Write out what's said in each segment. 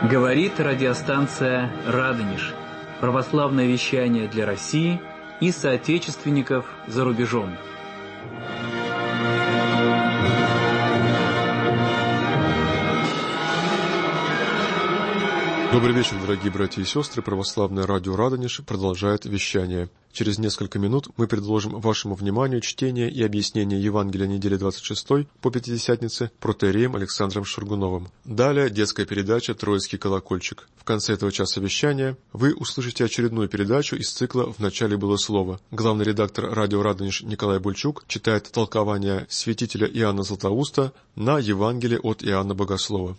Говорит радиостанция «Радонеж». Православное вещание для России и соотечественников за рубежом. Добрый вечер, дорогие братья и сестры. Православное радио «Радонеж» продолжает вещание. Через несколько минут мы предложим вашему вниманию чтение и объяснение Евангелия недели 26 по Пятидесятнице протоиереем Александром Шаргуновым. Далее детская передача «Троицкий колокольчик». В конце этого часа вещания вы услышите очередную передачу из цикла «В начале было слово». Главный редактор радио «Радонеж» Николай Бульчук читает толкование святителя Иоанна Златоуста на Евангелие от Иоанна Богослова.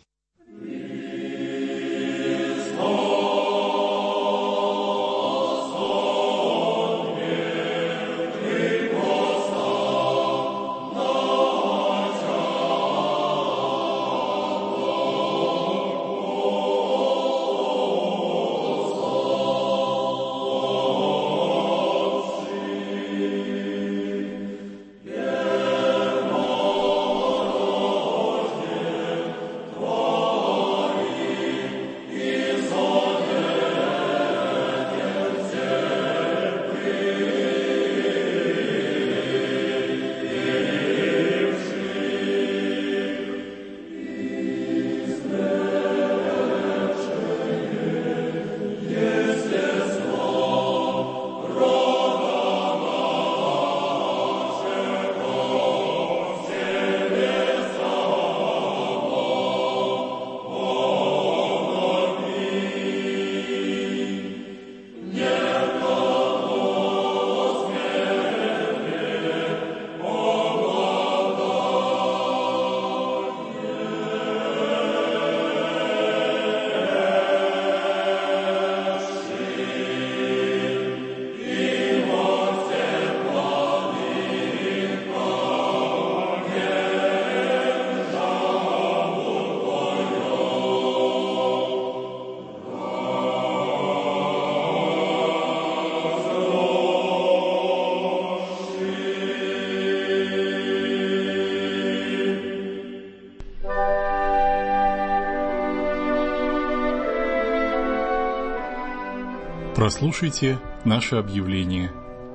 Прослушайте наше объявление.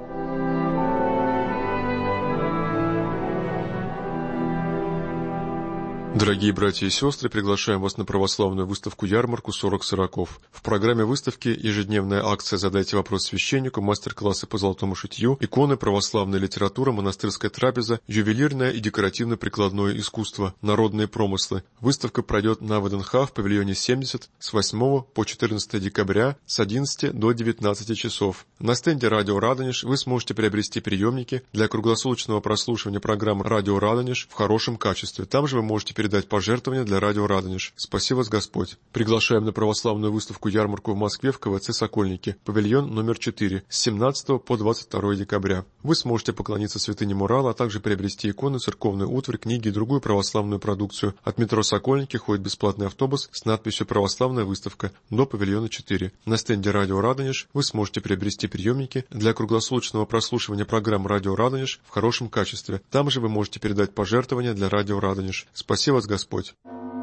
Дорогие братья и сестры, приглашаем вас на православную выставку-ярмарку «40 сороков». В программе выставки ежедневная акция «Задайте вопрос священнику», мастер-классы по золотому шитью, иконы, православная литература, монастырская трапеза, ювелирное и декоративно-прикладное искусство, народные промыслы. Выставка пройдет на ВДНХ в павильоне 70 с 8 по 14 декабря с 11 до 19 часов. На стенде «Радио Радонеж» вы сможете приобрести приемники для круглосуточного прослушивания программ «Радио Радонеж» в хорошем качестве. Там же вы можете передать пожертвования для радио «Радонеж». Спаси вас Господь. Приглашаем на православную выставку-ярмарку в Москве в КВЦ «Сокольники», павильон номер 4, с 17 по 22 декабря. Вы сможете поклониться святыне Мурала, а также приобрести иконы, церковную утварь, книги и другую православную продукцию. От метро «Сокольники» ходит бесплатный автобус с надписью «Православная выставка» до павильона 4. На стенде радио «Радонеж» вы сможете приобрести приемники для круглосуточного прослушивания программ радио «Радонеж» в хорошем качестве. Там же вы можете передать пожертвования для радио «Радонеж». Спаси вас Господь.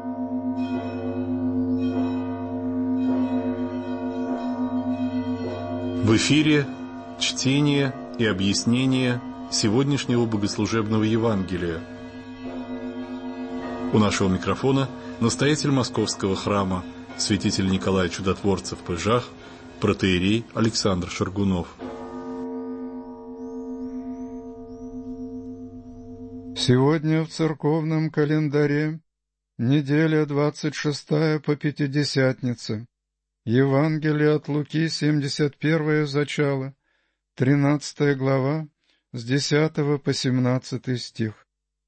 В эфире чтение и объяснение сегодняшнего богослужебного Евангелия. У нашего микрофона настоятель Московского храма, святитель Николай Чудотворцев Пыжах, протоиерей Александр Шаргунов. Сегодня в церковном календаре неделя 26 по Пятидесятнице. Евангелие от Луки, 71 зачало, 13 глава, с 10 по 17 стих.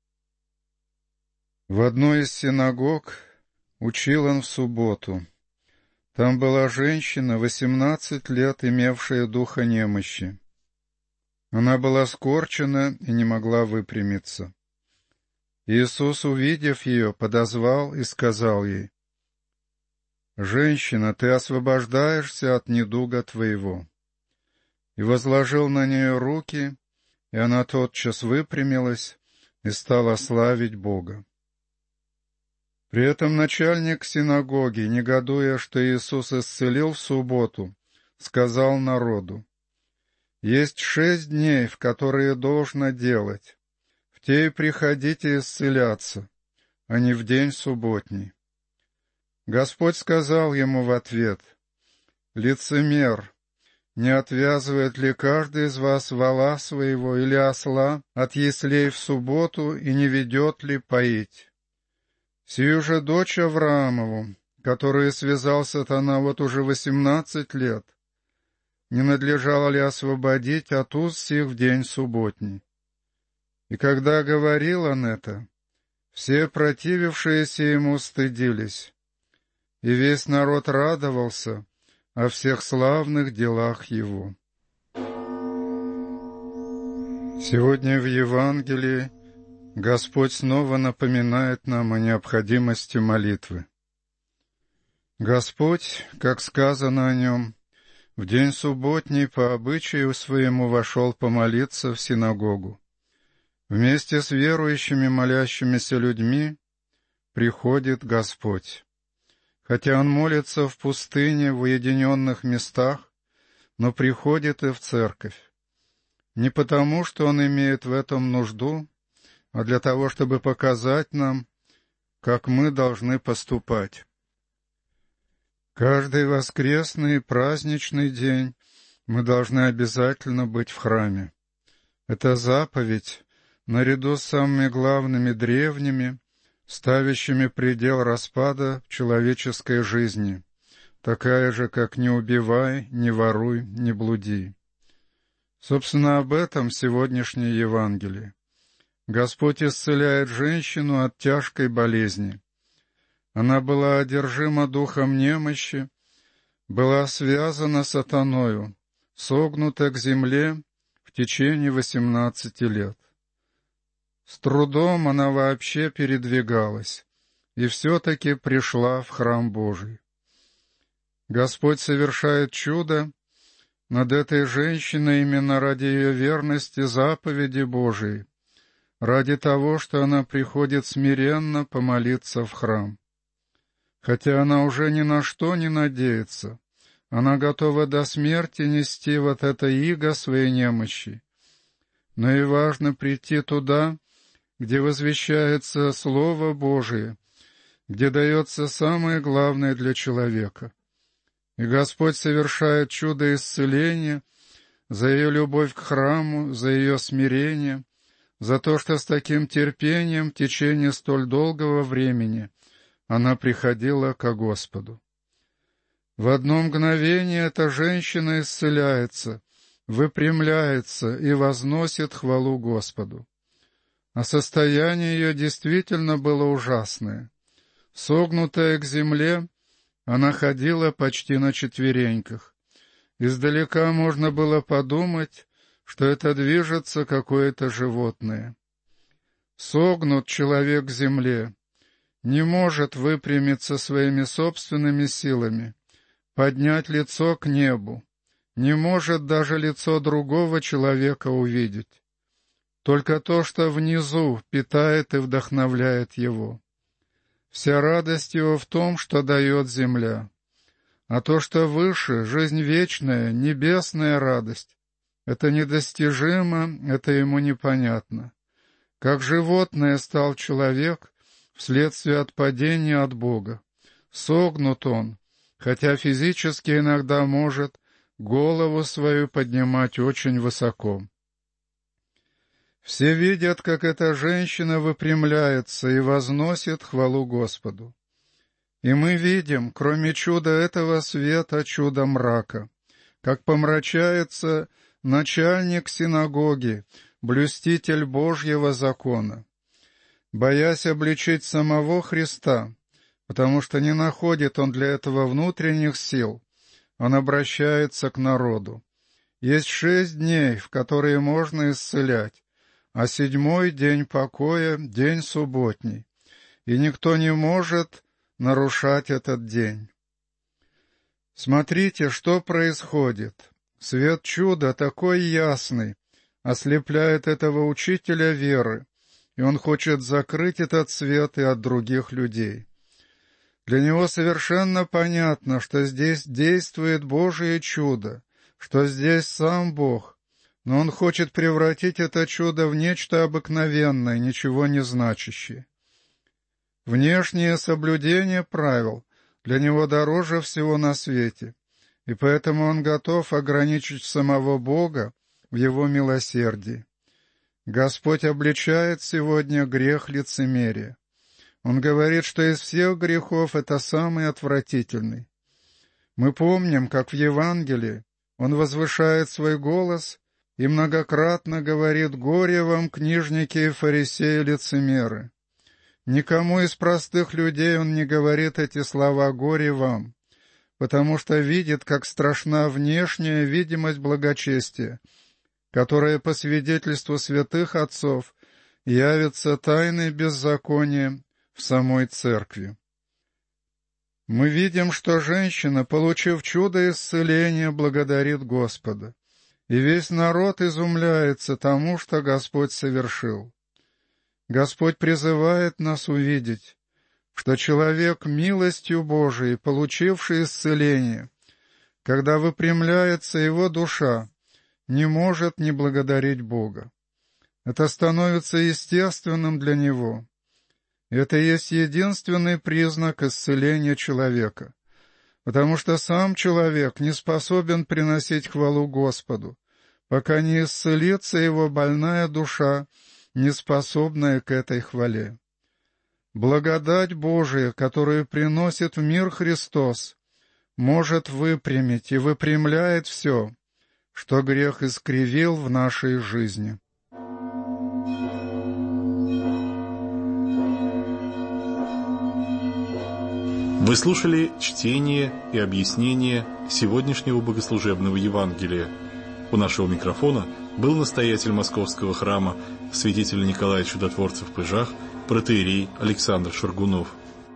В одной из синагог учил он в субботу. Там была женщина, 18 лет, имевшая духа немощи. Она была скорчена и не могла выпрямиться. Иисус, увидев ее, подозвал и сказал ей: «Женщина, ты освобождаешься от недуга твоего». И возложил на нее руки, и она тотчас выпрямилась и стала славить Бога. При этом начальник синагоги, негодуя, что Иисус исцелил в субботу, сказал народу: «Есть 6 дней, в которые должно делать. В те и приходите исцеляться, а не в день субботний». Господь сказал ему в ответ: «Лицемер, не отвязывает ли каждый из вас вола своего или осла от яслей в субботу и не ведет ли поить? Сию же дочь Авраамову, которую связал сатана вот уже 18 лет, не надлежало ли освободить от уз сих в день субботний?» И когда говорил он это, все противившиеся ему стыдились, и весь народ радовался о всех славных делах его. Сегодня в Евангелии Господь снова напоминает нам о необходимости молитвы. Господь, как сказано о нем, в день субботний по обычаю своему вошел помолиться в синагогу. Вместе с верующими молящимися людьми приходит Господь. Хотя Он молится в пустыне, в уединенных местах, но приходит и в церковь. Не потому, что Он имеет в этом нужду, а для того, чтобы показать нам, как мы должны поступать. Каждый воскресный и праздничный день мы должны обязательно быть в храме. Это заповедь, наряду с самыми главными древними, ставящими предел распада в человеческой жизни, такая же, как «не убивай, не воруй, не блуди». Собственно, об этом сегодняшнее Евангелие. Господь исцеляет женщину от тяжкой болезни. Она была одержима духом немощи, была связана сатаною, согнута к земле в течение 18 лет. С трудом она вообще передвигалась, и все-таки пришла в храм Божий. Господь совершает чудо над этой женщиной именно ради ее верности заповеди Божией, ради того, что она приходит смиренно помолиться в храм. Хотя она уже ни на что не надеется, она готова до смерти нести вот это иго своей немощи. Но и важно прийти туда, где возвещается Слово Божие, где дается самое главное для человека. И Господь совершает чудо исцеления за ее любовь к храму, за ее смирение, за то, что с таким терпением в течение столь долгого времени она приходила ко Господу. В одно мгновение эта женщина исцеляется, выпрямляется и возносит хвалу Господу. А состояние ее действительно было ужасное. Согнутая к земле, она ходила почти на четвереньках. Издалека можно было подумать, что это движется какое-то животное. Согнут человек к земле, не может выпрямиться своими собственными силами, поднять лицо к небу, не может даже лицо другого человека увидеть. Только то, что внизу, питает и вдохновляет его. Вся радость его в том, что дает земля. А то, что выше, жизнь вечная, небесная радость, это недостижимо, это ему непонятно. Как животное стал человек вследствие отпадения от Бога. Согнут он, хотя физически иногда может голову свою поднимать очень высоко. Все видят, как эта женщина выпрямляется и возносит хвалу Господу. И мы видим, кроме чуда этого света, чудо мрака, как помрачается начальник синагоги, блюститель Божьего закона, боясь обличить самого Христа, потому что не находит он для этого внутренних сил, он обращается к народу. Есть 6 дней, в которые можно исцелять, а 7-й день покоя — день субботний, и никто не может нарушать этот день. Смотрите, что происходит. Свет чуда такой ясный ослепляет этого учителя веры, и он хочет закрыть этот свет и от других людей. Для него совершенно понятно, что здесь действует Божие чудо, что здесь сам Бог, но он хочет превратить это чудо в нечто обыкновенное, ничего не значащее. Внешнее соблюдение правил для него дороже всего на свете, и поэтому он готов ограничить самого Бога в его милосердии. Господь обличает сегодня грех лицемерия. Он говорит, что из всех грехов это самый отвратительный. Мы помним, как в Евангелии он возвышает свой голос и многократно говорит: «Горе вам, книжники и фарисеи лицемеры». Никому из простых людей он не говорит эти слова «горе вам», потому что видит, как страшна внешняя видимость благочестия, которая по свидетельству святых отцов явится тайной беззакония в самой церкви. Мы видим, что женщина, получив чудо исцеления, благодарит Господа, и весь народ изумляется тому, что Господь совершил. Господь призывает нас увидеть, что человек, милостью Божией, получивший исцеление, когда выпрямляется его душа, не может не благодарить Бога. Это становится естественным для него. Это есть единственный признак исцеления человека, потому что сам человек не способен приносить хвалу Господу, пока не исцелится его больная душа, не способная к этой хвале. Благодать Божия, которую приносит в мир Христос, может выпрямить и выпрямляет все, что грех искривил в нашей жизни. Вы слушали чтение и объяснение сегодняшнего богослужебного Евангелия. У нашего микрофона был настоятель Московского храма, святитель Николай Чудотворцев в Пыжах, протоиерей Александр Шаргунов.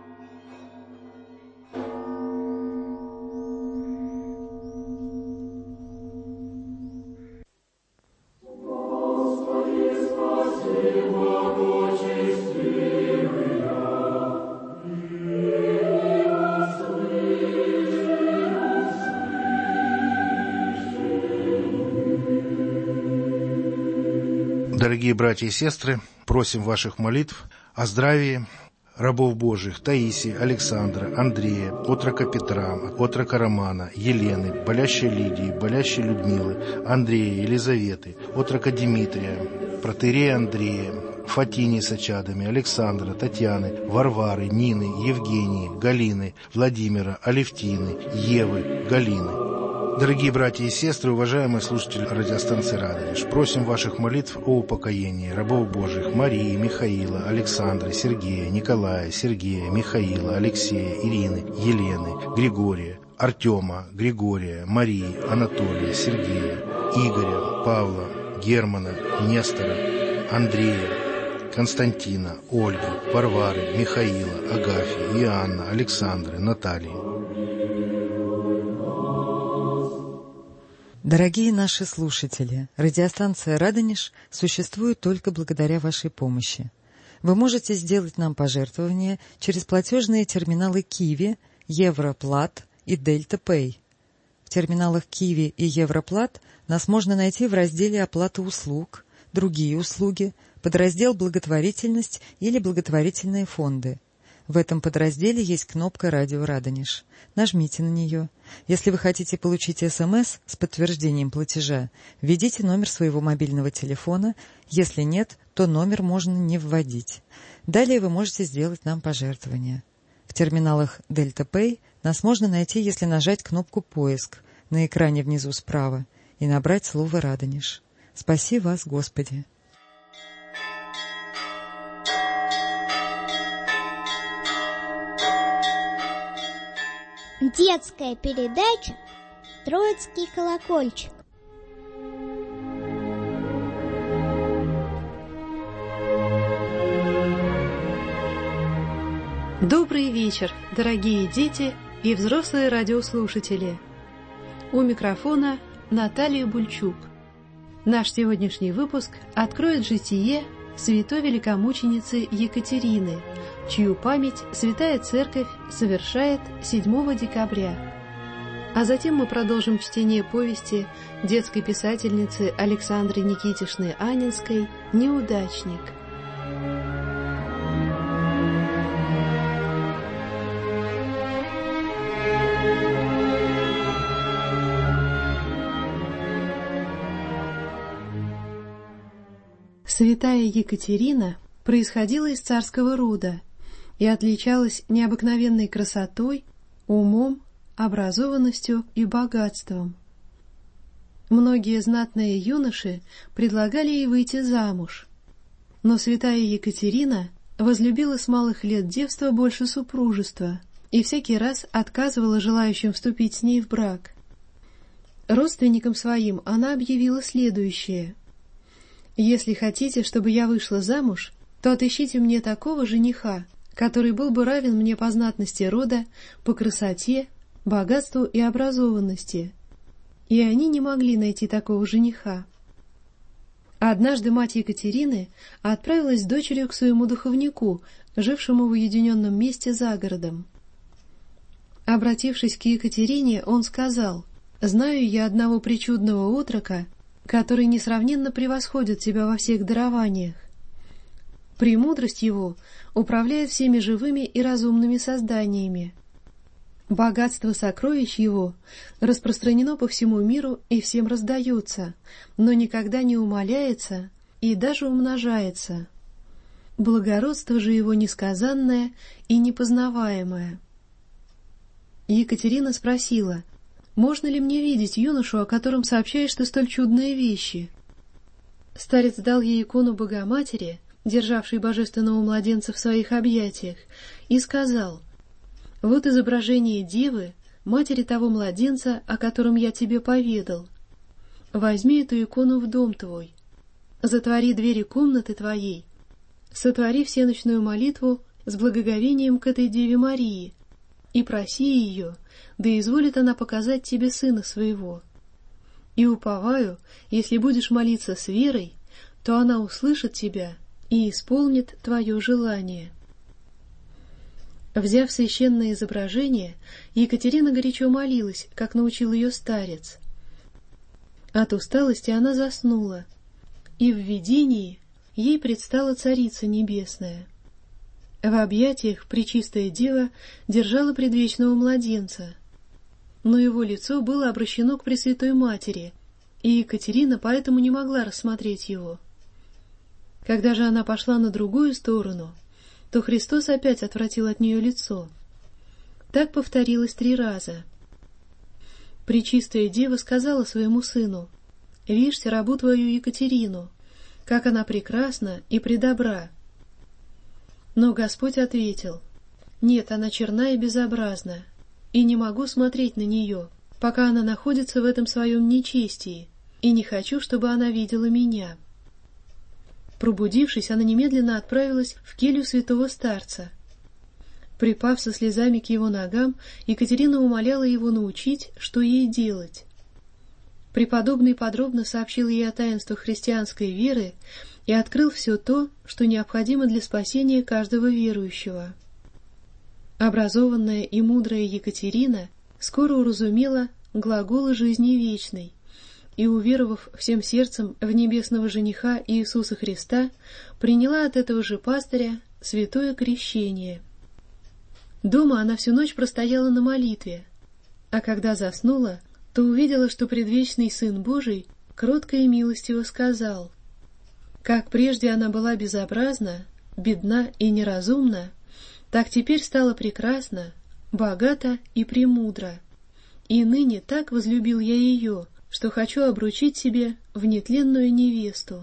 Дорогие братья и сестры, просим ваших молитв о здравии рабов Божьих Таисии, Александра, Андрея, отрока Петра, отрока Романа, Елены, болящей Лидии, болящей Людмилы, Андрея, Елизаветы, отрока Дмитрия, протоиерея Андрея, Фатинии с очадами, Александра, Татьяны, Варвары, Нины, Евгении, Галины, Владимира, Алевтины, Евы, Галины. Дорогие братья и сестры, уважаемые слушатели радиостанции «Радонеж», просим ваших молитв о упокоении рабов Божьих Марии, Михаила, Александра, Сергея, Николая, Сергея, Михаила, Алексея, Ирины, Елены, Григория, Артема, Григория, Марии, Анатолия, Сергея, Игоря, Павла, Германа, Нестора, Андрея, Константина, Ольги, Варвары, Михаила, Агафьи, Иоанна, Александры, Натальи. Дорогие наши слушатели, радиостанция «Радонеж» существует только благодаря вашей помощи. Вы можете сделать нам пожертвования через платежные терминалы Киви, Европлат и Дельта Пэй. В терминалах Киви и Европлат нас можно найти в разделе «Оплата услуг», «Другие услуги», подраздел «Благотворительность» или «Благотворительные фонды». В этом подразделе есть кнопка «Радио Радонеж». Нажмите на нее. Если вы хотите получить СМС с подтверждением платежа, введите номер своего мобильного телефона. Если нет, то номер можно не вводить. Далее вы можете сделать нам пожертвование. В терминалах Дельта Пэй нас можно найти, если нажать кнопку «Поиск» на экране внизу справа и набрать слово «Радонеж». Спаси вас, Господи! Детская передача «Троицкий колокольчик». Добрый вечер, дорогие дети и взрослые радиослушатели. У микрофона Наталья Бульчук. Наш сегодняшний выпуск откроет житие святой великомученицы Екатерины, чью память Святая Церковь совершает 7 декабря. А затем мы продолжим чтение повести детской писательницы Александры Никитишны Анинской «Неудачник». Святая Екатерина происходила из царского рода и отличалась необыкновенной красотой, умом, образованностью и богатством. Многие знатные юноши предлагали ей выйти замуж, но святая Екатерина возлюбила с малых лет девства больше супружества и всякий раз отказывала желающим вступить с ней в брак. Родственникам своим она объявила следующее: «Если хотите, чтобы я вышла замуж, то отыщите мне такого жениха, который был бы равен мне по знатности рода, по красоте, богатству и образованности». И они не могли найти такого жениха. Однажды мать Екатерины отправилась с дочерью к своему духовнику, жившему в уединенном месте за городом. Обратившись к Екатерине, он сказал: «Знаю я одного причудного отрока, который несравненно превосходит тебя во всех дарованиях. Премудрость его управляет всеми живыми и разумными созданиями. Богатство сокровищ его распространено по всему миру и всем раздается, но никогда не умаляется и даже умножается. Благородство же его несказанное и непознаваемое». Екатерина спросила: «Можно ли мне видеть юношу, о котором сообщаешь ты столь чудные вещи?» Старец дал ей икону Богоматери, державшей божественного младенца в своих объятиях, и сказал: «Вот изображение Девы, матери того младенца, о котором я тебе поведал. Возьми эту икону в дом твой, затвори двери комнаты твоей, сотвори всеночную молитву с благоговением к этой Деве Марии и проси ее, да изволит она показать тебе сына своего. И уповаю, если будешь молиться с верой, то она услышит тебя и исполнит твое желание». Взяв священное изображение, Екатерина горячо молилась, как научил ее старец. От усталости она заснула, и в видении ей предстала Царица Небесная. В объятиях Пречистая Дева держала предвечного младенца, но его лицо было обращено к Пресвятой Матери, и Екатерина поэтому не могла рассмотреть его. Когда же она пошла на другую сторону, то Христос опять отвратил от нее лицо. Так повторилось 3 раза. Пречистая Дева сказала своему сыну: «Вишь рабу твою Екатерину, как она прекрасна и предобра». Но Господь ответил: «Нет, она черна и безобразна, и не могу смотреть на нее, пока она находится в этом своем нечестии, и не хочу, чтобы она видела меня». Пробудившись, она немедленно отправилась в келью святого старца. Припав со слезами к его ногам, Екатерина умоляла его научить, что ей делать. Преподобный подробно сообщил ей о таинствах христианской веры и открыл все то, что необходимо для спасения каждого верующего. Образованная и мудрая Екатерина скоро уразумела глаголы жизни вечной, и, уверовав всем сердцем в небесного жениха Иисуса Христа, приняла от этого же пастыря святое крещение. Дома она всю ночь простояла на молитве, а когда заснула, то увидела, что предвечный Сын Божий кротко и милостиво сказал: «Как прежде она была безобразна, бедна и неразумна, так теперь стала прекрасна, богата и премудра, и ныне так возлюбил я ее, что хочу обручить себе в нетленную невесту».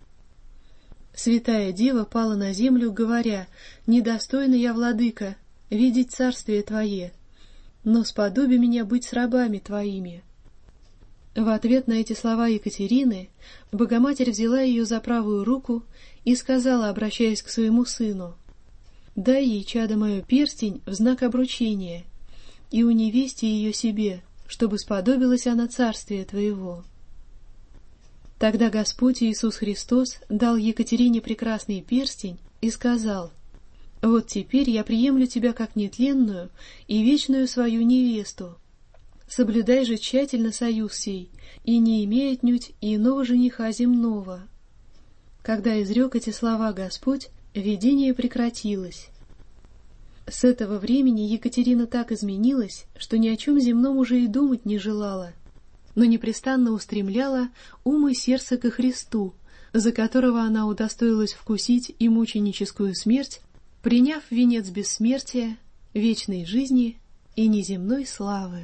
Святая Дева пала на землю, говоря: «Недостойна я, владыка, видеть царствие Твое, но сподоби меня быть с рабами Твоими». В ответ на эти слова Екатерины Богоматерь взяла ее за правую руку и сказала, обращаясь к своему сыну: «Дай ей, чадо мое, перстень в знак обручения, и уневести ее себе, чтобы сподобилась она царствия Твоего». Тогда Господь Иисус Христос дал Екатерине прекрасный перстень и сказал: «Вот теперь я приемлю тебя как нетленную и вечную свою невесту. Соблюдай же тщательно союз сей, и не имей отнюдь иного жениха земного». Когда изрек эти слова Господь, видение прекратилось. С этого времени Екатерина так изменилась, что ни о чем земном уже и думать не желала, но непрестанно устремляла ум и сердце ко Христу, за которого она удостоилась вкусить и мученическую смерть, приняв венец бессмертия, вечной жизни и неземной славы.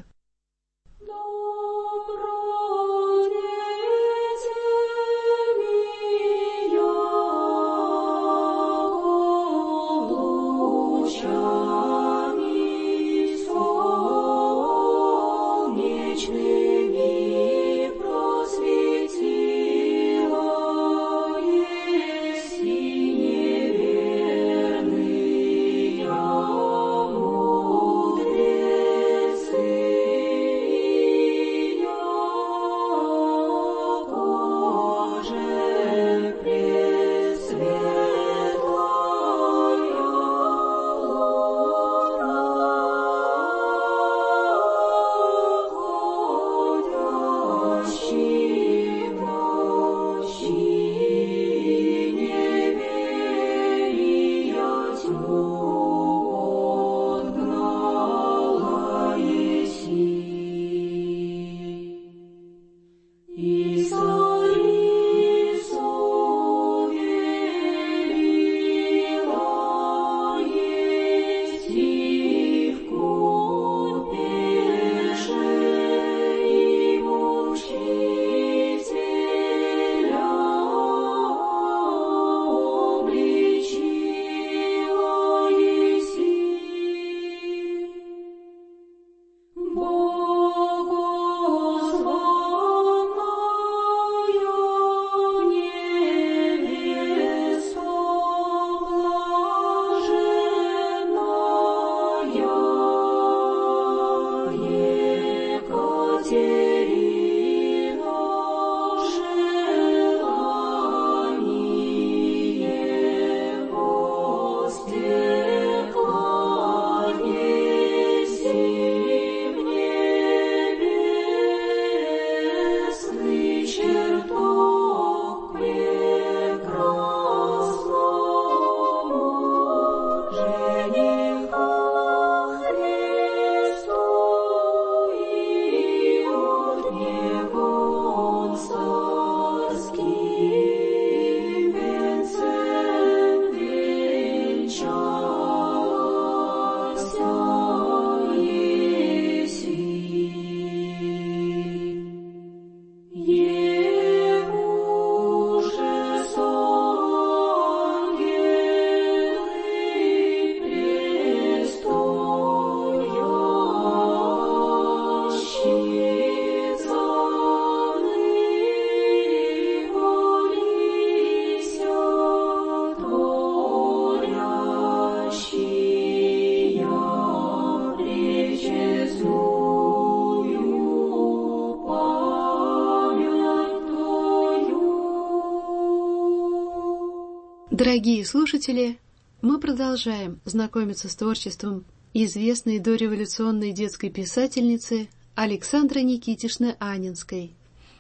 Дорогие слушатели, мы продолжаем знакомиться с творчеством известной дореволюционной детской писательницы Александры Никитишны Анинской.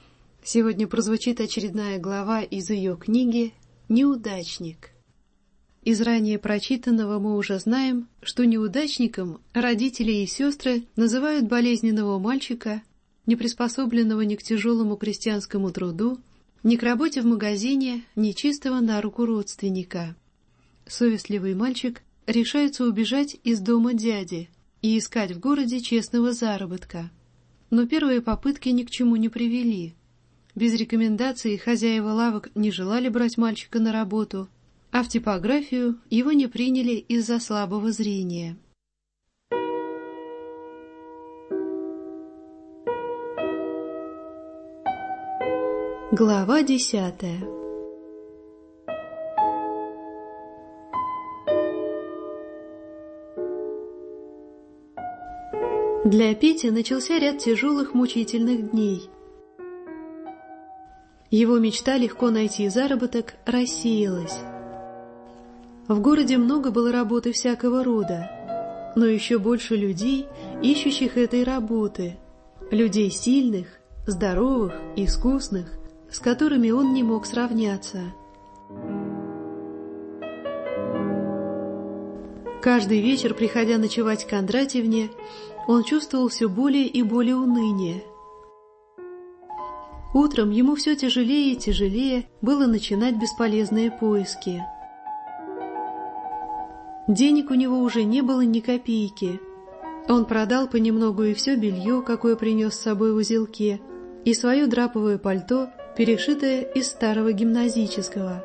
Сегодня прозвучит очередная глава из ее книги «Неудачник». Из ранее прочитанного мы уже знаем, что неудачником родители и сестры называют болезненного мальчика, не приспособленного ни к тяжелому крестьянскому труду, ни к работе в магазине, ни чистого на руку родственника. Совестливый мальчик решается убежать из дома дяди и искать в городе честного заработка. Но первые попытки ни к чему не привели. Без рекомендаций хозяева лавок не желали брать мальчика на работу, а в типографию его не приняли из-за слабого зрения. Глава 10. Для Пети начался ряд тяжелых мучительных дней. Его мечта легко найти заработок рассеялась. В городе много было работы всякого рода, но еще больше людей, ищущих этой работы, людей сильных, здоровых, искусных, с которыми он не мог сравняться. Каждый вечер, приходя ночевать к Кондратьевне, он чувствовал все более и более уныние. Утром ему все тяжелее и тяжелее было начинать бесполезные поиски. Денег у него уже не было ни копейки. Он продал понемногу и все белье, какое принес с собой в узелке, и свое драповое пальто, перешитое из старого гимназического.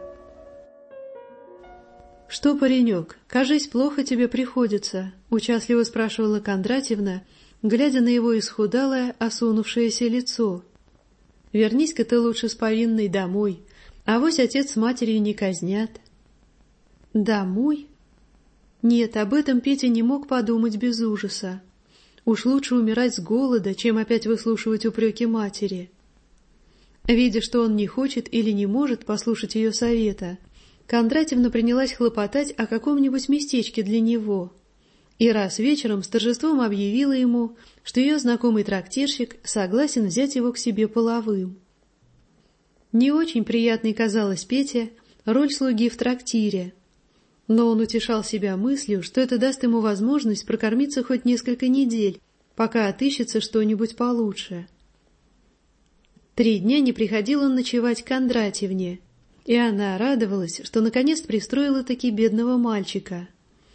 «Что, паренек, кажись, плохо тебе приходится?» — участливо спрашивала Кондратьевна, глядя на его исхудалое, осунувшееся лицо. «Вернись-ка ты лучше с повинной домой, авось отец с матерью не казнят». «Домой?» Нет, об этом Петя не мог подумать без ужаса. Уж лучше умирать с голода, чем опять выслушивать упреки матери. Видя, что он не хочет или не может послушать ее совета, Кондратьевна принялась хлопотать о каком-нибудь местечке для него, и раз вечером с торжеством объявила ему, что ее знакомый трактирщик согласен взять его к себе половым. Не очень приятной казалась Пете роль слуги в трактире, но он утешал себя мыслью, что это даст ему возможность прокормиться хоть несколько недель, пока отыщется что-нибудь получше. 3 дня не приходил он ночевать к Кондратьевне, и она радовалась, что наконец пристроила-таки бедного мальчика.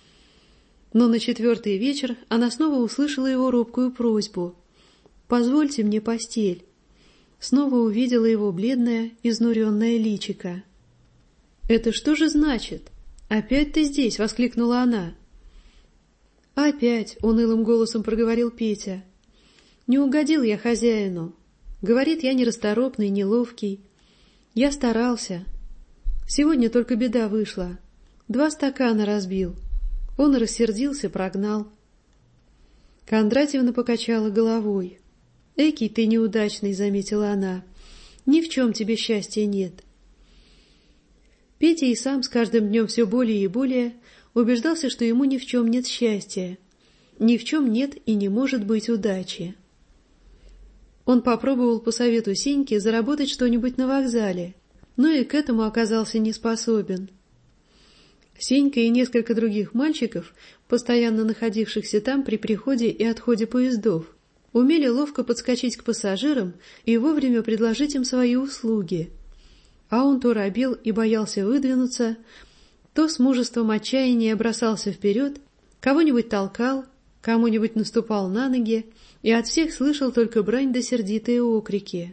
Но на 4-й вечер она снова услышала его робкую просьбу: «Позвольте мне постель». Снова увидела его бледное, изнуренное личико. «Это что же значит? Опять ты здесь?» — воскликнула она. «Опять», — унылым голосом проговорил Петя. «Не угодил я хозяину. Говорит, я нерасторопный, неловкий. Я старался. Сегодня только беда вышла. 2 стакана разбил. Он рассердился, прогнал». Кондратьевна покачала головой. «Экий ты неудачный», — заметила она. «Ни в чем тебе счастья нет». Петя и сам с каждым днем все более и более убеждался, что ему ни в чем нет счастья, ни в чем нет и не может быть удачи. Он попробовал по совету Сеньки заработать что-нибудь на вокзале, но и к этому оказался не способен. Сенька и несколько других мальчиков, постоянно находившихся там при приходе и отходе поездов, умели ловко подскочить к пассажирам и вовремя предложить им свои услуги. А он то робел и боялся выдвинуться, то с мужеством отчаяния бросался вперед, кого-нибудь толкал, кому-нибудь наступал на ноги, и от всех слышал только брань да сердитые окрики.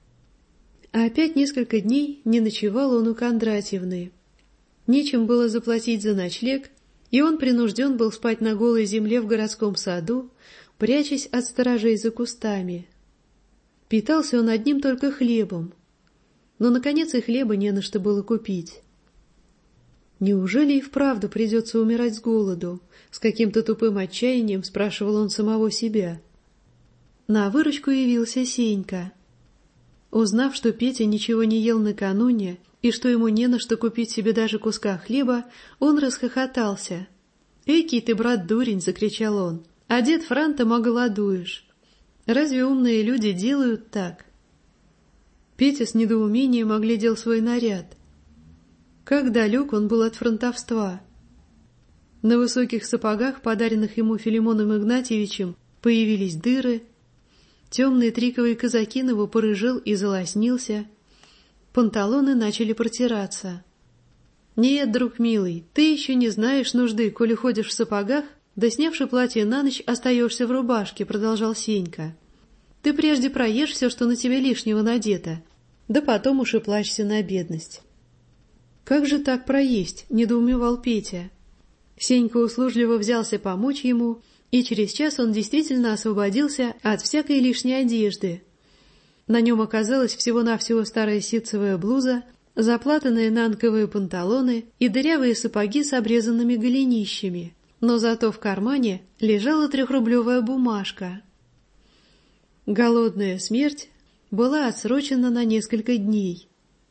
А опять несколько дней не ночевал он у Кондратьевны. Нечем было заплатить за ночлег, и он принужден был спать на голой земле в городском саду, прячась от сторожей за кустами. Питался он одним только хлебом, но, наконец, и хлеба не на что было купить. Неужели и вправду придется умирать с голоду? С каким-то тупым отчаянием спрашивал он самого себя. На выручку явился Сенька. Узнав, что Петя ничего не ел накануне и что ему не на что купить себе даже куска хлеба, он расхохотался. «Экий ты, брат, дурень!» — закричал он. «А дед франтом оголодуешь. Разве умные люди делают так?» Петя с недоумением оглядел свой наряд. Как далек он был от фронтовства. На высоких сапогах, подаренных ему Филимоном Игнатьевичем, появились дыры, темный триковый казакин его порыжил и залоснился, панталоны начали протираться. «Нет, друг милый, ты еще не знаешь нужды, коли ходишь в сапогах, да снявши платье на ночь, остаешься в рубашке», — продолжал Сенька. «Ты прежде проешь все, что на тебе лишнего надето, да потом уж и плачься на бедность». «Как же так проесть?» — недоумевал Петя. Сенька услужливо взялся помочь ему, и через час он действительно освободился от всякой лишней одежды. На нем оказалась всего-навсего старая ситцевая блуза, заплатанные нанковые панталоны и дырявые сапоги с обрезанными голенищами, но зато в кармане лежала 3-рублевая бумажка. Голодная смерть была отсрочена на несколько дней.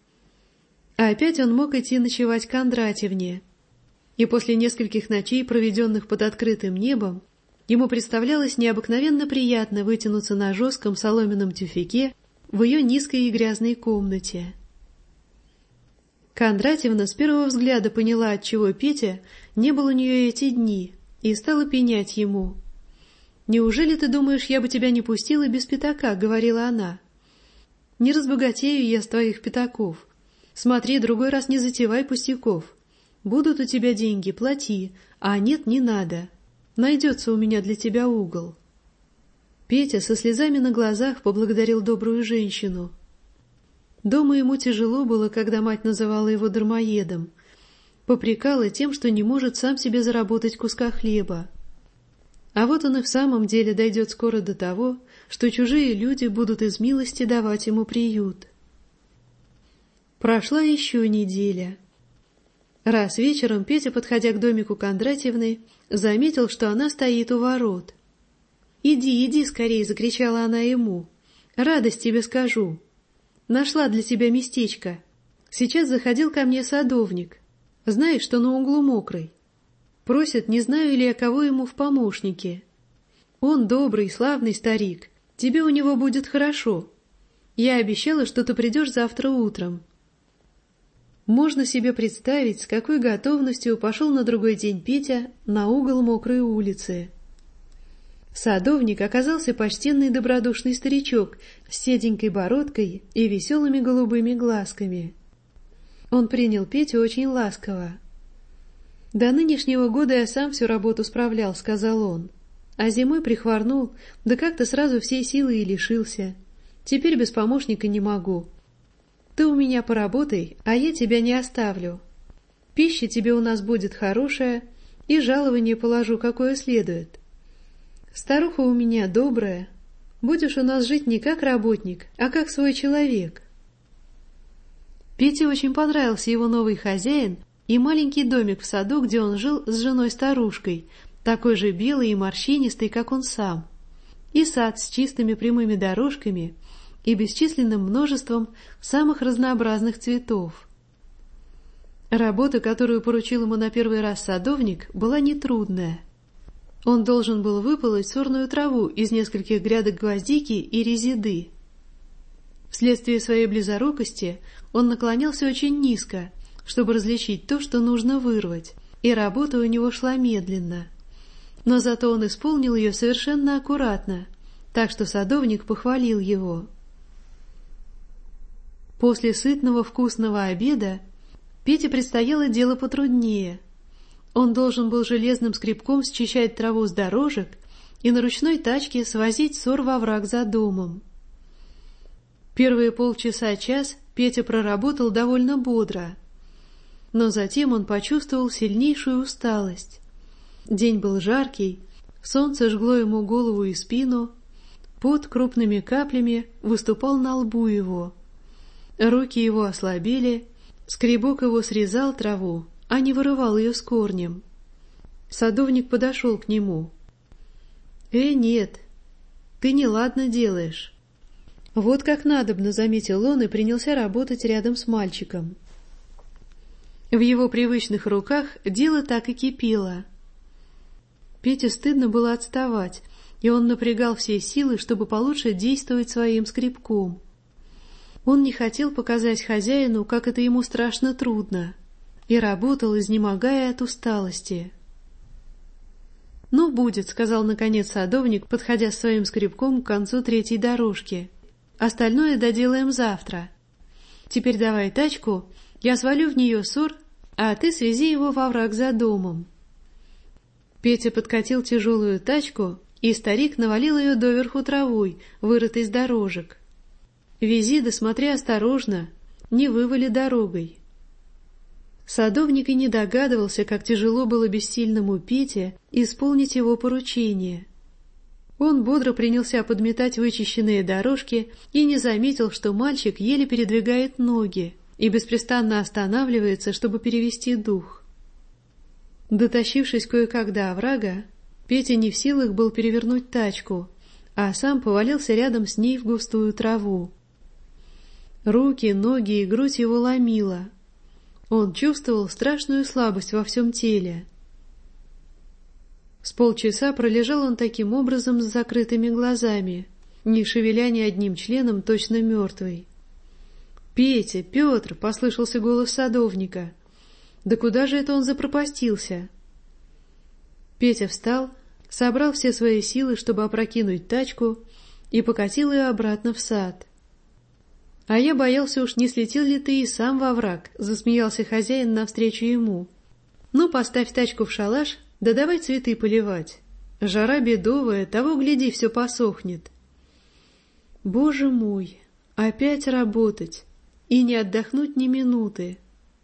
А опять он мог идти ночевать к Кондратьевне. И после нескольких ночей, проведенных под открытым небом, ему представлялось необыкновенно приятно вытянуться на жестком соломенном тюфяке в ее низкой и грязной комнате. Кондратьевна с первого взгляда поняла, отчего Петя не был у нее эти дни, и стала пенять ему. «Неужели ты думаешь, я бы тебя не пустила без пятака?» — говорила она. «Не разбогатею я с твоих пятаков. Смотри, другой раз не затевай пустяков. Будут у тебя деньги, плати, а нет, не надо. Найдется у меня для тебя угол». Петя со слезами на глазах поблагодарил добрую женщину. Дома ему тяжело было, когда мать называла его дармоедом, попрекала тем, что не может сам себе заработать куска хлеба. А вот он и в самом деле дойдет скоро до того, что чужие люди будут из милости давать ему приют. Прошла еще неделя. Раз вечером Петя, подходя к домику Кондратьевны, заметил, что она стоит у ворот. «Иди, иди скорее!» — закричала она ему. «Радость тебе скажу. Нашла для тебя местечко. Сейчас заходил ко мне садовник. Знаешь, что на углу мокрый. Просит, не знаю ли я кого ему в помощники. Он добрый, славный старик. Тебе у него будет хорошо. Я обещала, что ты придешь завтра утром». Можно себе представить, с какой готовностью пошел на другой день Петя на угол мокрой улицы. Садовник оказался почтенный добродушный старичок с седенькой бородкой и веселыми голубыми глазками. Он принял Петю очень ласково. «До нынешнего года я сам всю работу справлял», — сказал он. «А зимой прихворнул, да как-то сразу всей силы и лишился. Теперь без помощника не могу. Ты у меня поработай, а я тебя не оставлю. Пища тебе у нас будет хорошая, и жалование положу, какое следует. Старуха у меня добрая. Будешь у нас жить не как работник, а как свой человек». Пете очень понравился его новый хозяин и маленький домик в саду, где он жил с женой-старушкой, такой же белый и морщинистый, как он сам, и сад с чистыми прямыми дорожками и бесчисленным множеством самых разнообразных цветов. Работа, которую поручил ему на первый раз садовник, была нетрудная. Он должен был выполоть сорную траву из нескольких грядок гвоздики и резиды. Вследствие своей близорукости он наклонялся очень низко, чтобы различить то, что нужно вырвать, и работа у него шла медленно. Но зато он исполнил ее совершенно аккуратно, так что садовник похвалил его. После сытного вкусного обеда Пете предстояло дело потруднее. Он должен был железным скребком счищать траву с дорожек и на ручной тачке свозить сор во враг за домом. Первые полчаса-час Петя проработал довольно бодро, но затем он почувствовал сильнейшую усталость. День был жаркий, солнце жгло ему голову и спину, пот крупными каплями выступал на лбу его. Руки его ослабели, скребок его срезал траву, а не вырывал ее с корнем. Садовник подошел к нему. Нет, ты неладно делаешь». «Вот как надобно», — заметил он и принялся работать рядом с мальчиком. В его привычных руках дело так и кипело. Пете стыдно было отставать, и он напрягал все силы, чтобы получше действовать своим скребком. Он не хотел показать хозяину, как это ему страшно трудно, и работал, изнемогая от усталости. «Ну, будет», — сказал наконец садовник, подходя своим скребком к концу третьей дорожки. «Остальное доделаем завтра. Теперь давай тачку, я свалю в нее сор, а ты свези его во враг за домом». Петя подкатил тяжелую тачку, и старик навалил ее доверху травой, вырытой с дорожек. «Вези, да смотри осторожно, не вывали дорогой». Садовник и не догадывался, как тяжело было бессильному Пете исполнить его поручение. Он бодро принялся подметать вычищенные дорожки и не заметил, что мальчик еле передвигает ноги и беспрестанно останавливается, чтобы перевести дух. Дотащившись кое-как до оврага, Петя не в силах был перевернуть тачку, а сам повалился рядом с ней в густую траву. Руки, ноги и грудь его ломило. Он чувствовал страшную слабость во всем теле. С полчаса пролежал он таким образом с закрытыми глазами, не шевеля ни одним членом, точно мертвый. «Петя, Петр!» — послышался голос садовника. «Да куда же это он запропастился?» Петя встал, собрал все свои силы, чтобы опрокинуть тачку, и покатил ее обратно в сад. «А я боялся, уж не слетел ли ты и сам во враг», — засмеялся хозяин навстречу ему. «Ну, поставь тачку в шалаш, да давай цветы поливать. Жара бедовая, того, гляди, все посохнет». Боже мой, опять работать и не отдохнуть ни минуты.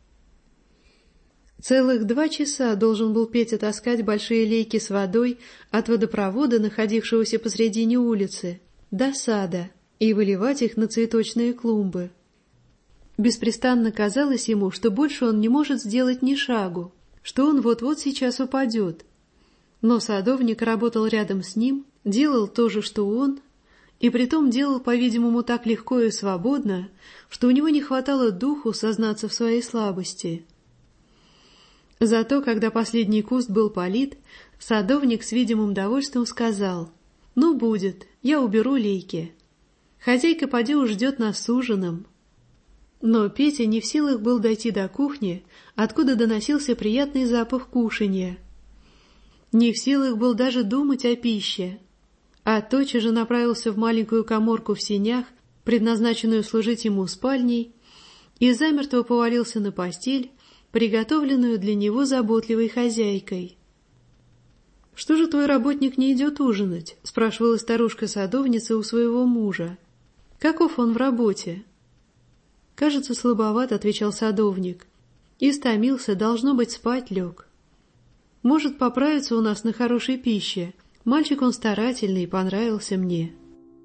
Целых 2 часа должен был Петя таскать большие лейки с водой от водопровода, находившегося посредине улицы, до сада, и выливать их на цветочные клумбы. Беспрестанно казалось ему, что больше он не может сделать ни шагу, что он вот-вот сейчас упадет. Но садовник работал рядом с ним, делал то же, что он, и притом делал, по-видимому, так легко и свободно, что у него не хватало духу сознаться в своей слабости. Зато, когда последний куст был полит, садовник с видимым довольством сказал: «Ну, будет, я уберу лейки. Хозяйка поди уж ждет нас с ужином». Но Петя не в силах был дойти до кухни, откуда доносился приятный запах кушанья. Не в силах был даже думать о пище, а тотчас же направился в маленькую каморку в сенях, предназначенную служить ему спальней, и замертво повалился на постель, приготовленную для него заботливой хозяйкой. «Что же твой работник не идет ужинать?» — спрашивала старушка-садовница у своего мужа. «Каков он в работе?» «Кажется, слабоват», — отвечал садовник. «Истомился, должно быть, спать лег. Может поправиться у нас на хорошей пище. Мальчик он старательный, понравился мне».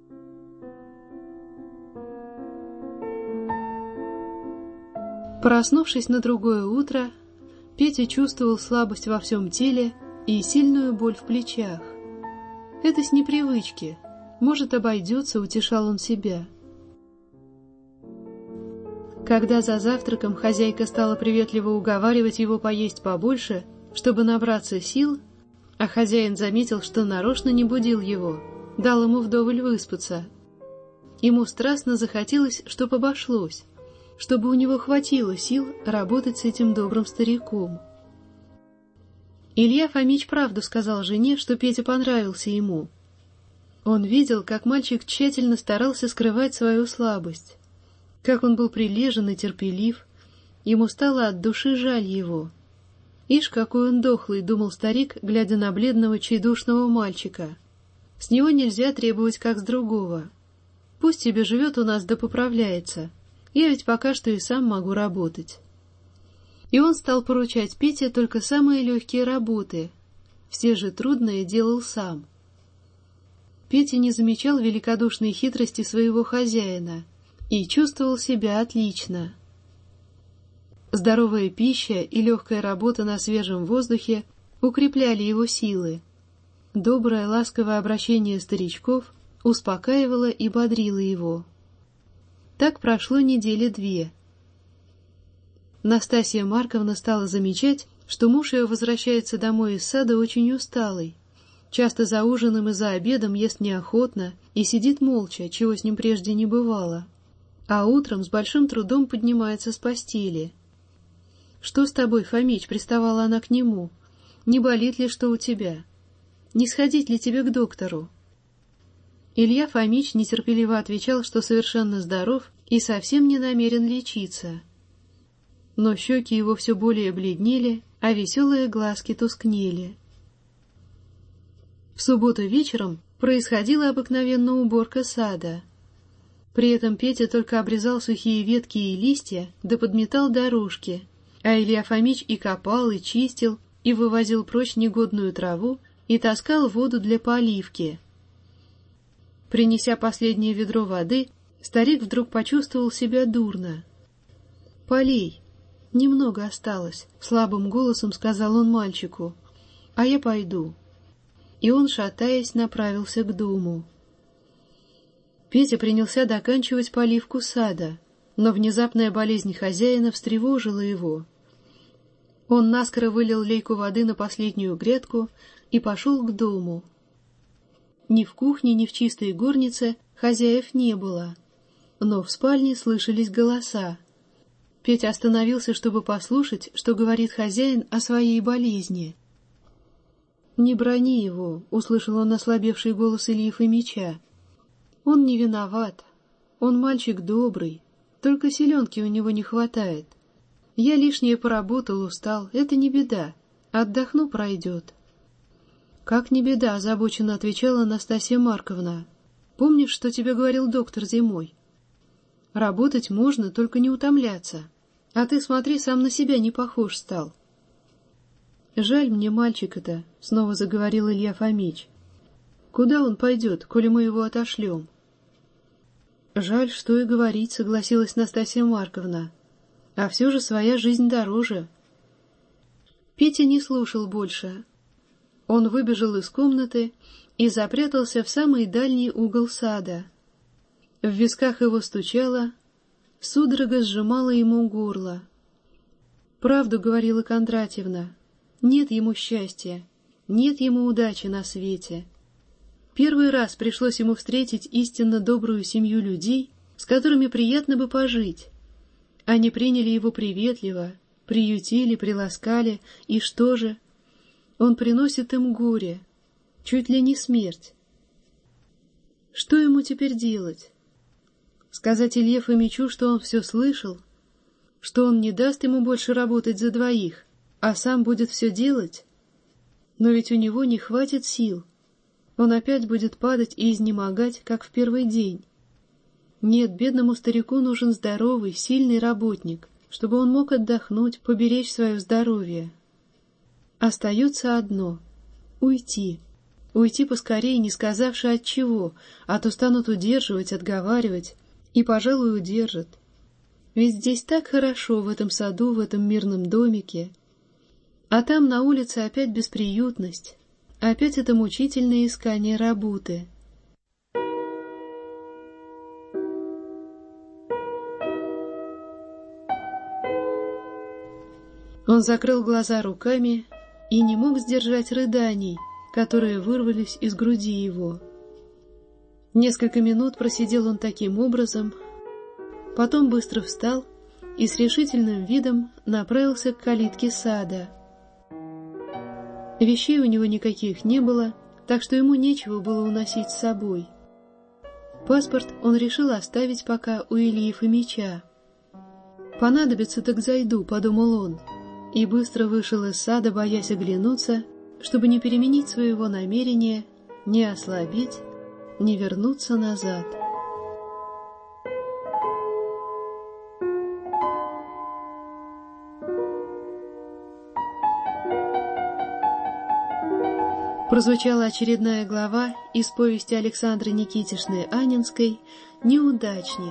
Проснувшись на другое утро, Петя чувствовал слабость во всем теле и сильную боль в плечах. «Это с непривычки. Может, обойдется», — утешал он себя. Когда за завтраком хозяйка стала приветливо уговаривать его поесть побольше, чтобы набраться сил, а хозяин заметил, что нарочно не будил его, дал ему вдоволь выспаться. Ему страстно захотелось, чтоб обошлось, чтобы у него хватило сил работать с этим добрым стариком. Илья Фомич правду сказал жене, что Петя понравился ему. Он видел, как мальчик тщательно старался скрывать свою слабость, как он был прилежен и терпелив. Ему стало от души жаль его. «Ишь, какой он дохлый», — думал старик, глядя на бледного тщедушного мальчика. «С него нельзя требовать, как с другого. Пусть себе живет у нас да поправляется. Я ведь пока что и сам могу работать». И он стал поручать Пете только самые легкие работы. Все же трудные делал сам. Петя не замечал великодушной хитрости своего хозяина и чувствовал себя отлично. Здоровая пища и легкая работа на свежем воздухе укрепляли его силы. Доброе, ласковое обращение старичков успокаивало и бодрило его. Так прошло 2 недели. Настасья Марковна стала замечать, что муж ее возвращается домой из сада очень усталый. Часто за ужином и за обедом ест неохотно и сидит молча, чего с ним прежде не бывало. А утром с большим трудом поднимается с постели. «Что с тобой, Фомич?» — приставала она к нему. «Не болит ли что у тебя? Не сходить ли тебе к доктору?» Илья Фомич нетерпеливо отвечал, что совершенно здоров и совсем не намерен лечиться. Но щеки его все более бледнели, а веселые глазки тускнели. В субботу вечером происходила обыкновенная уборка сада. При этом Петя только обрезал сухие ветки и листья, да подметал дорожки, а Илья Фомич и копал, и чистил, и вывозил прочь негодную траву, и таскал воду для поливки. Принеся последнее ведро воды, старик вдруг почувствовал себя дурно. «Полей, немного осталось», — слабым голосом сказал он мальчику, — «а я пойду». И он, шатаясь, направился к дому. Петя принялся доканчивать поливку сада. Но внезапная болезнь хозяина встревожила его. Он наскоро вылил лейку воды на последнюю грядку и пошел к дому. Ни в кухне, ни в чистой горнице хозяев не было, но в спальне слышались голоса. Петя остановился, чтобы послушать, что говорит хозяин о своей болезни. «Не брони его», — услышал он ослабевший голос Ильи Фомича. «Он не виноват. Он мальчик добрый, только селенки у него не хватает. Я лишнее поработал, устал, это не беда. Отдохну, пройдет». «Как не беда», — озабоченно отвечала Настасья Марковна. «Помнишь, что тебе говорил доктор зимой? Работать можно, только не утомляться. А ты, смотри, сам на себя не похож стал». «Жаль мне мальчика-то», — снова заговорил Илья Фомич. «Куда он пойдет, коли мы его отошлем?» «Жаль, что и говорить», — согласилась Настасья Марковна. «А все же своя жизнь дороже». Петя не слушал больше. Он выбежал из комнаты и запрятался в самый дальний угол сада. В висках его стучало, судорога сжимала ему горло. «Правду говорила Кондратьевна. Нет ему счастья, нет ему удачи на свете». Первый раз пришлось ему встретить истинно добрую семью людей, с которыми приятно бы пожить. Они приняли его приветливо, приютили, приласкали, и что же? Он приносит им горе, чуть ли не смерть. Что ему теперь делать? Сказать Илье Фомичу, что он все слышал, что он не даст ему больше работать за двоих, а сам будет все делать? Но ведь у него не хватит сил. Он опять будет падать и изнемогать, как в первый день. Нет, бедному старику нужен здоровый, сильный работник, чтобы он мог отдохнуть, поберечь свое здоровье. Остается одно — уйти. Уйти поскорее, не сказавши от чего, а то станут удерживать, отговаривать, и, пожалуй, удержат. Ведь здесь так хорошо, в этом саду, в этом мирном домике. А там на улице опять бесприютность, опять это мучительное искание работы. Он закрыл глаза руками и не мог сдержать рыданий, которые вырвались из груди его. Несколько минут просидел он таким образом, потом быстро встал и с решительным видом направился к калитке сада. Вещей у него никаких не было, так что ему нечего было уносить с собой. Паспорт он решил оставить пока у Ильи Фомича. «Понадобится, так зайду», — подумал он, и быстро вышел из сада, боясь оглянуться, чтобы не переменить своего намерения, не ослабеть, не вернуться назад. Прозвучала очередная глава из повести Александры Никитишны Анинской «Неудачник».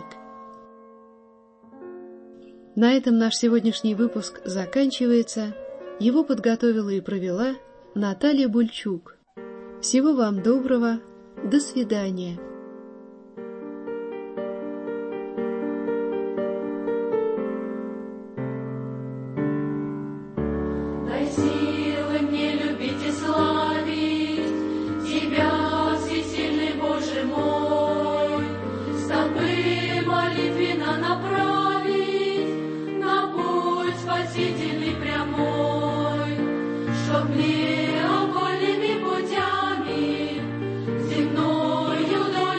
На этом наш сегодняшний выпуск заканчивается. Его подготовила и провела Наталья Бульчук. Всего вам доброго. До свидания. Дай силы мне любить и славить Тебя, всесильный Боже мой, стопы молитвенно направить на путь спасительный прямой, чтоб мне окольными путями земною долей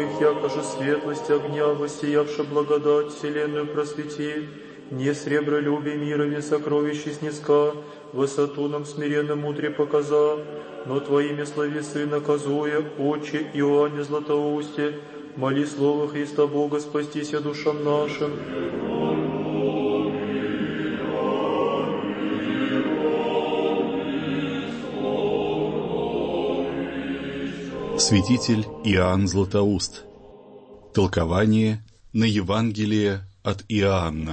их, якоже светлость огня, воссиявши благодать, вселенную просвети, не сребролюбие мирами сокровища снеска, высоту нам смиренно мудре показа, но Твоими словесы наказуя, Отче Иоанне Златоусте, моли слово Христа Бога, спастися душам нашим. Святитель Иоанн Златоуст. Толкование на Евангелие от Иоанна.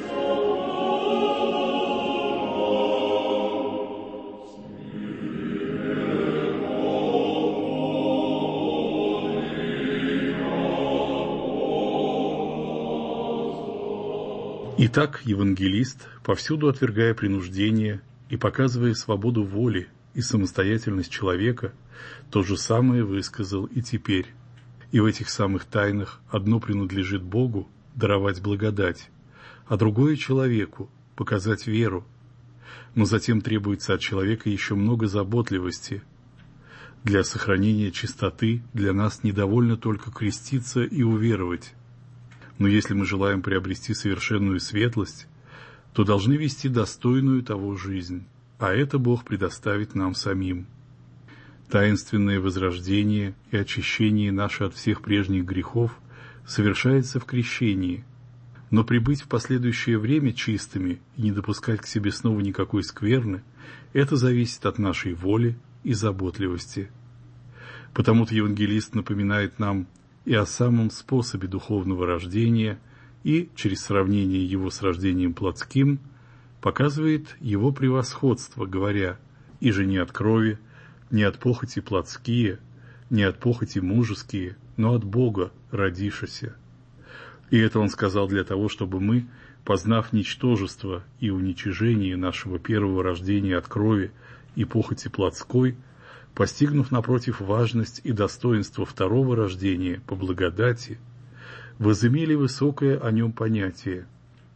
Итак, евангелист, повсюду отвергая принуждение и показывая свободу воли и самостоятельность человека, то же самое высказал и теперь. И в этих самых тайнах одно принадлежит Богу – даровать благодать, а другое – человеку – показать веру. Но затем требуется от человека еще много заботливости. Для сохранения чистоты для нас недовольно только креститься и уверовать. Но если мы желаем приобрести совершенную светлость, то должны вести достойную того жизнь, а это Бог предоставит нам самим. Таинственное возрождение и очищение наше от всех прежних грехов совершается в крещении, но прибыть в последующее время чистыми и не допускать к себе снова никакой скверны – это зависит от нашей воли и заботливости. Потому-то евангелист напоминает нам и о самом способе духовного рождения и, через сравнение его с рождением плотским, показывает его превосходство, говоря: «Иже не от крови, не от похоти плотские, не от похоти мужеские, но от Бога родишися». И это он сказал для того, чтобы мы, познав ничтожество и уничижение нашего первого рождения от крови и похоти плотской, постигнув напротив важность и достоинство второго рождения по благодати, возымели высокое о нем понятие.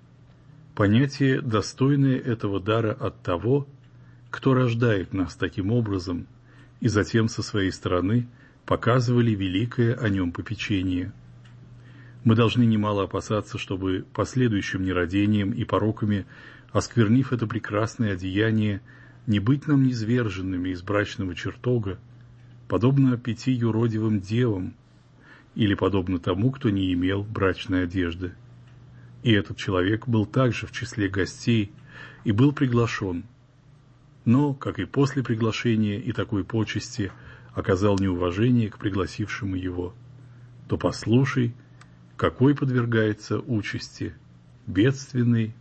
Понятие, достойное этого дара от того, кто рождает нас таким образом, и затем со своей стороны показывали великое о нем попечение. Мы должны немало опасаться, чтобы последующим нерадением и пороками, осквернив это прекрасное одеяние, не быть нам низверженными из брачного чертога, подобно 5 юродивым девам, или подобно тому, кто не имел брачной одежды. И этот человек был также в числе гостей и был приглашен, но, как и после приглашения и такой почести, оказал неуважение к пригласившему его. То послушай, какой подвергается участи, бедственный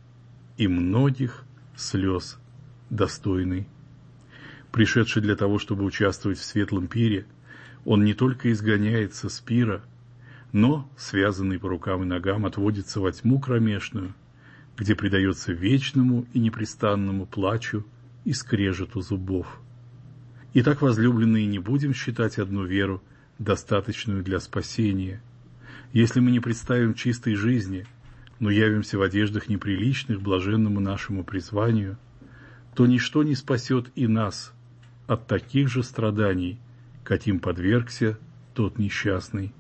и многих слез достойный. Пришедший для того, чтобы участвовать в светлом пире, он не только изгоняется с пира, но, связанный по рукам и ногам, отводится во тьму кромешную, где предается вечному и непрестанному плачу и скрежету зубов. Итак, возлюбленные, не будем считать одну веру, достаточную для спасения. Если мы не представим чистой жизни, но явимся в одеждах неприличных блаженному нашему призванию, то ничто не спасет и нас от таких же страданий, каким подвергся тот несчастный.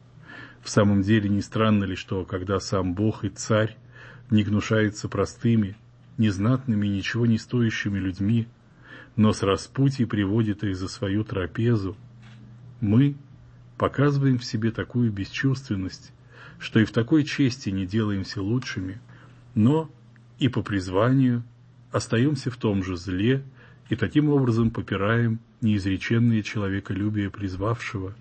В самом деле, не странно ли, что, когда сам Бог и Царь не гнушается простыми, незнатными, ничего не стоящими людьми, но с распутья приводит их за свою трапезу, мы показываем в себе такую бесчувственность, что и в такой чести не делаемся лучшими, но и по призванию остаемся в том же зле и таким образом попираем неизреченное человеколюбие призвавшего.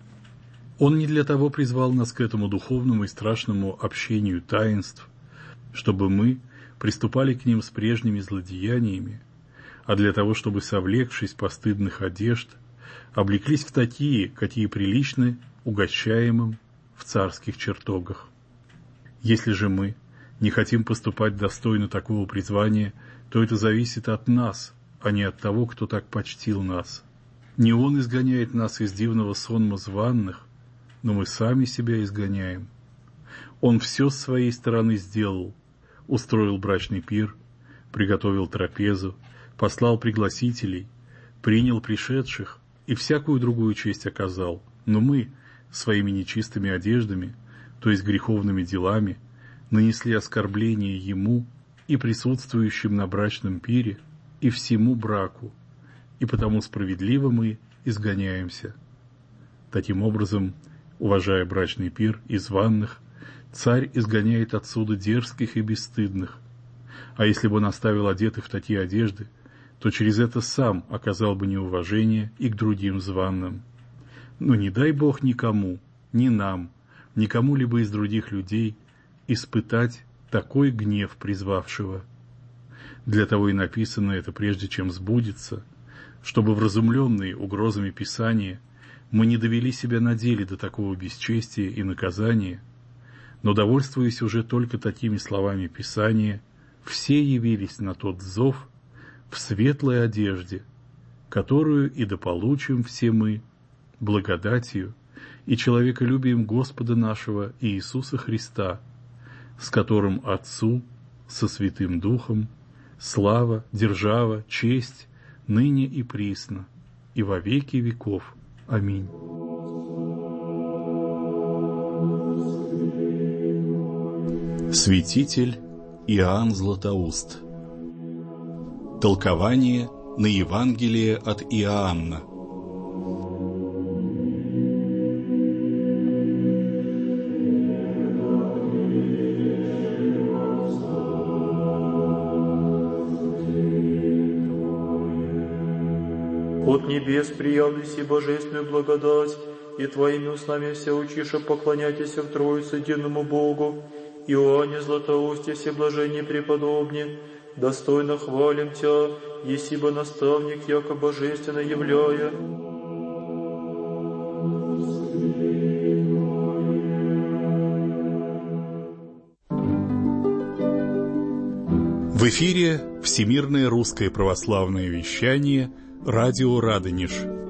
Он не для того призвал нас к этому духовному и страшному общению таинств, чтобы мы приступали к ним с прежними злодеяниями, а для того, чтобы, совлекшись постыдных одежд, облеклись в такие, какие приличны угощаемым в царских чертогах. Если же мы не хотим поступать достойно такого призвания, то это зависит от нас, а не от того, кто так почтил нас. Не он изгоняет нас из дивного сонма званных, но мы сами себя изгоняем. Он все с своей стороны сделал, устроил брачный пир, приготовил трапезу, послал пригласителей, принял пришедших и всякую другую честь оказал. Но мы, своими нечистыми одеждами, то есть греховными делами, нанесли оскорбление ему и присутствующим на брачном пире, и всему браку, и потому справедливо мы изгоняемся. Таким образом, уважая брачный пир и званных, царь изгоняет отсюда дерзких и бесстыдных. А если бы он оставил одетых в такие одежды, то через это сам оказал бы неуважение и к другим званным. Но не дай Бог никому, ни нам, ни кому-либо из других людей испытать такой гнев призвавшего. Для того и написано это, прежде чем сбудется, чтобы, вразумленные угрозами Писания, мы не довели себя на деле до такого бесчестия и наказания, но, довольствуясь уже только такими словами Писания, все явились на тот зов в светлой одежде, которую и дополучим все мы благодатью и человеколюбием Господа нашего Иисуса Христа, с которым Отцу, со Святым Духом, слава, держава, честь, ныне и присно, и во веки веков. Аминь. Святитель Иоанн Златоуст. Толкование на Евангелие от Иоанна. От небес приявлюсь и божественную благодать, и Твоими устами все учиша поклоняйтесь в Троице единому Богу. Иоанне Златоусте всеблажение преподобне, достойно хвалим Тя, есибо наставник, яко божественно являя. В эфире Всемирное русское православное вещание «Радио Радонеж».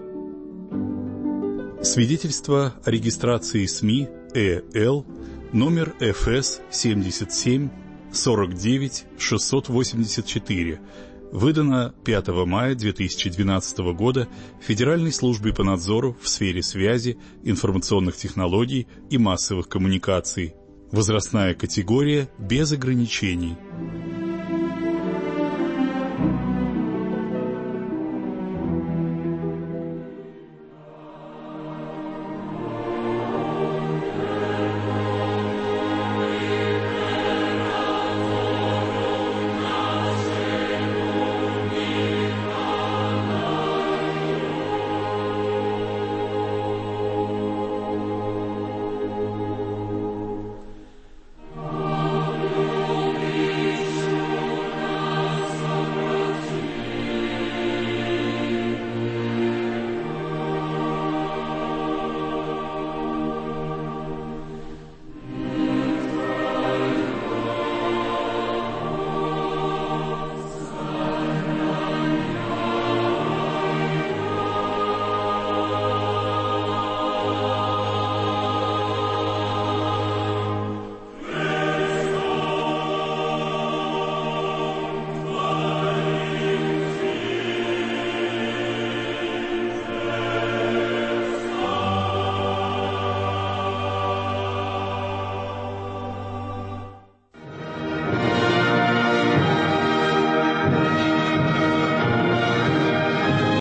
Свидетельство о регистрации СМИ ЭЛ номер ФС 77 49 684, выдано 5 мая 2012 года Федеральной службой по надзору в сфере связи, информационных технологий и массовых коммуникаций. Возрастная категория без ограничений.